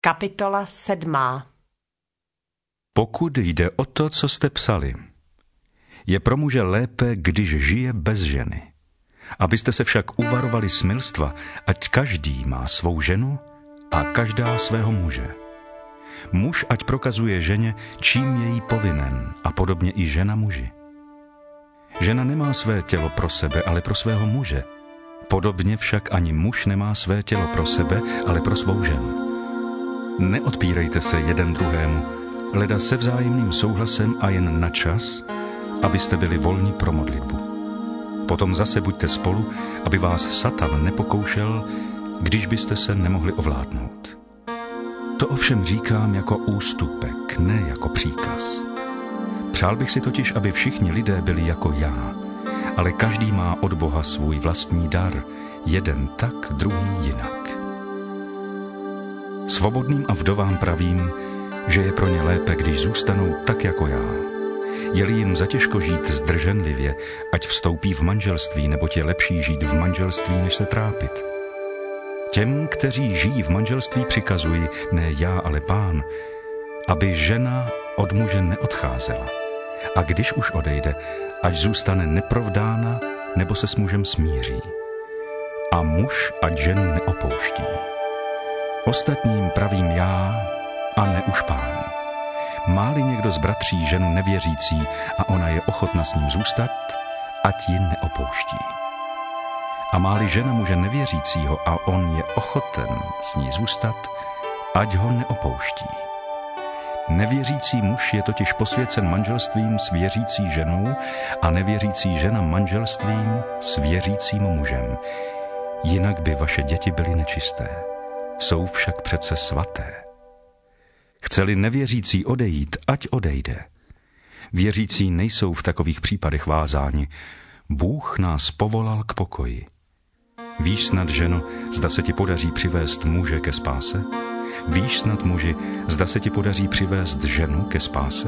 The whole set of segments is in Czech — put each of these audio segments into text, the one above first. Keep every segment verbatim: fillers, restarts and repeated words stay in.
Kapitola sedmá. Pokud jde o to, co jste psali, je pro muže lépe, když žije bez ženy. Abyste se však uvarovali smilstva, ať každý má svou ženu a každá svého muže. Muž ať prokazuje ženě, čím je jí povinen, a podobně i žena muži. Žena nemá své tělo pro sebe, ale pro svého muže. Podobně však ani muž nemá své tělo pro sebe, ale pro svou ženu. Neodpírejte se jeden druhému, leda se vzájemným souhlasem a jen na čas, abyste byli volní pro modlitbu. Potom zase buďte spolu, aby vás Satan nepokoušel, když byste se nemohli ovládnout. To ovšem říkám jako ústupek, ne jako příkaz. Přál bych si totiž, aby všichni lidé byli jako já, ale každý má od Boha svůj vlastní dar, jeden tak, druhý jinak. Svobodným a vdovám pravím, že je pro ně lépe, když zůstanou tak jako já. Je-li jim zatěžko žít zdrženlivě, ať vstoupí v manželství, neboť je lepší žít v manželství, než se trápit. Těm, kteří žijí v manželství, přikazuji, ne já, ale Pán, aby žena od muže neodcházela. A když už odejde, ať zůstane neprovdána, nebo se s mužem smíří. A muž ať ženu neopouští. Ostatním pravím já a ne už Pán. Má-li někdo z bratří ženu nevěřící a ona je ochotna s ním zůstat, ať ji neopouští. A má-li žena muže nevěřícího a on je ochoten s ní zůstat, ať ho neopouští. Nevěřící muž je totiž posvěcen manželstvím s věřící ženou a nevěřící žena manželstvím s věřícím mužem. Jinak by vaše děti byly nečisté. Jsou však přece svaté. Chce-li nevěřící odejít, ať odejde. Věřící nejsou v takových případech vázáni. Bůh nás povolal k pokoji. Víš snad, ženo, zda se ti podaří přivést muže ke spáse? Víš snad, muži, zda se ti podaří přivést ženu ke spáse?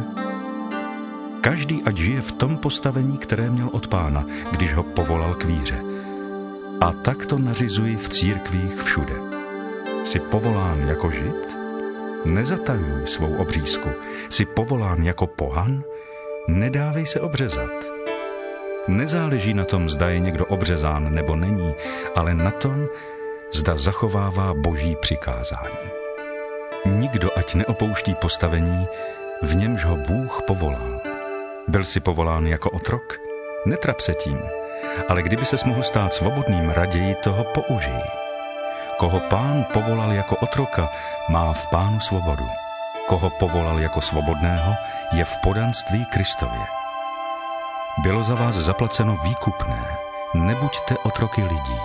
Každý ať žije v tom postavení, které měl od Pána, když ho povolal k víře. A tak to nařizuji v církvích všude. Jsi povolán jako Žid? Nezatajuj svou obřízku. Jsi povolán jako pohan? Nedávej se obřezat. Nezáleží na tom, zda je někdo obřezán nebo není, ale na tom, zda zachovává Boží přikázání. Nikdo ať neopouští postavení, v němž ho Bůh povolal. Byl jsi povolán jako otrok? Netrap se tím, ale kdyby ses mohl stát svobodným, raději toho použij. Koho Pán povolal jako otroka, má v Pánu svobodu. Koho povolal jako svobodného, je v podanství Kristově. Bylo za vás zaplaceno výkupné, nebuďte otroky lidí.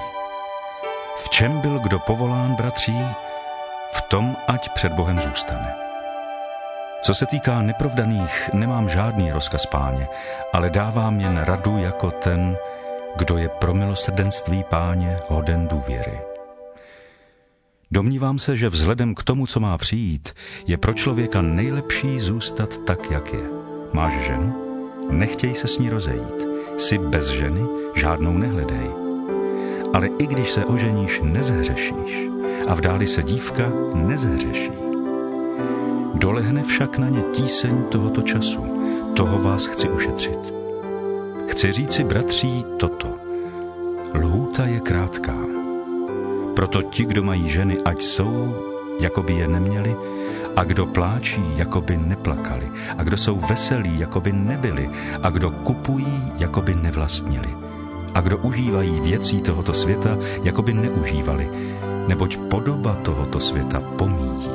V čem byl kdo povolán, bratří, v tom ať před Bohem zůstane. Co se týká neprovdaných, nemám žádný rozkaz Páně, ale dávám jen radu jako ten, kdo je pro milosrdenství Páně hoden důvěry. Domnívám se, že vzhledem k tomu, co má přijít, je pro člověka nejlepší zůstat tak, jak je. Máš ženu? Nechtěj se s ní rozejít. Jsi bez ženy? Žádnou nehledej. Ale i když se oženíš, nezhřešíš. A vdáli se dívka, nezhřeší. Dolehne však na ně tíseň tohoto času. Toho vás chci ušetřit. Chci říci, bratří, toto. Lhůta je krátká. Proto ti, kdo mají ženy, ať jsou, jako by je neměli, a kdo pláčí, jako by neplakali, a kdo jsou veselí, jako by nebyli, a kdo kupují, jako by nevlastnili, a kdo užívají věcí tohoto světa, jako by neužívali, neboť podoba tohoto světa pomíjí.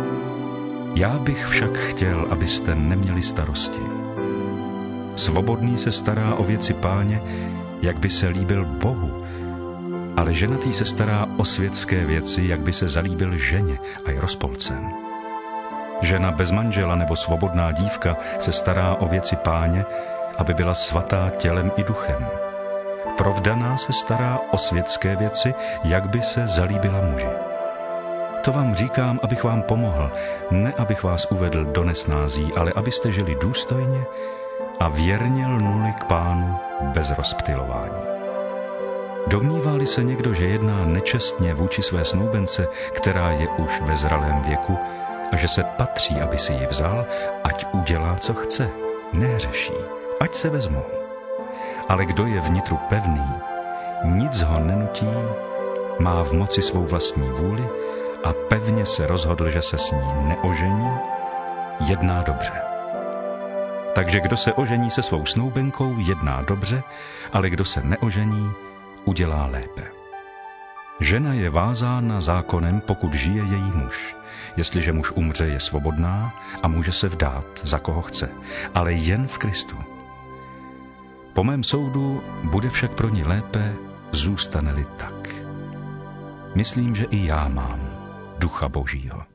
Já bych však chtěl, abyste neměli starosti. Svobodný se stará o věci Páně, jak by se líbil Bohu, ale ženatý se stará o světské věci, jak by se zalíbil ženě a je rozpolcen. Žena bez manžela nebo svobodná dívka se stará o věci Páně, aby byla svatá tělem i duchem. Provdaná se stará o světské věci, jak by se zalíbila muži. To vám říkám, abych vám pomohl, ne abych vás uvedl do nesnází, ale abyste žili důstojně a věrně lnuli k Pánu bez rozptylování. Domnívá-li se někdo, že jedná nečestně vůči své snoubence, která je už ve zralém věku, a že se patří, aby si ji vzal, ať udělá, co chce, neřeší, ať se vezmou. Ale kdo je vnitru pevný, nic ho nenutí, má v moci svou vlastní vůli a pevně se rozhodl, že se s ní neožení, jedná dobře. Takže kdo se ožení se svou snoubenkou, jedná dobře, ale kdo se neožení, udělá lépe. Žena je vázána zákonem, pokud žije její muž. Jestliže muž umře, je svobodná a může se vdát, za koho chce, ale jen v Kristu. Po mém soudu bude však pro ní lépe, zůstane-li tak. Myslím, že i já mám Ducha Božího.